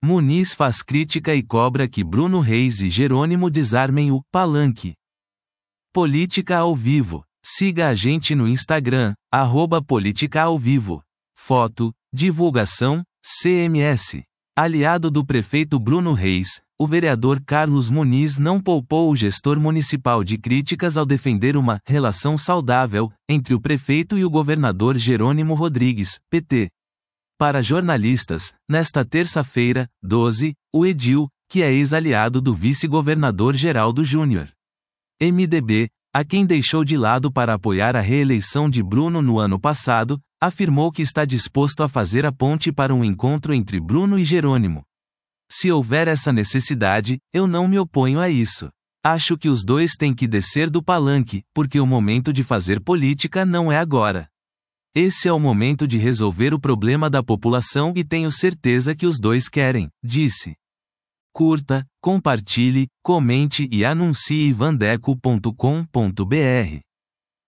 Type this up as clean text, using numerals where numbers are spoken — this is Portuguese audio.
Muniz faz crítica e cobra que Bruno Reis e Jerônimo desarmem o Palanque. Política ao Vivo. Siga a gente no Instagram, @politicaauvivo. Foto, divulgação, CMS. Aliado do prefeito Bruno Reis, o vereador Carlos Muniz não poupou o gestor municipal de críticas ao defender uma relação saudável entre o prefeito e o governador Jerônimo Rodrigues, PT. Para jornalistas, nesta terça-feira, 12, o edil, que é ex-aliado do vice-governador Geraldo Júnior, MDB, a quem deixou de lado para apoiar a reeleição de Bruno no ano passado, afirmou que está disposto a fazer a ponte para um encontro entre Bruno e Jerônimo. Se houver essa necessidade, eu não me oponho a isso. Acho que os dois têm que descer do palanque, porque o momento de fazer política não é agora. Esse é o momento de resolver o problema da população e tenho certeza que os dois querem, disse. Curta, compartilhe, comente e anuncie vandeco.com.br.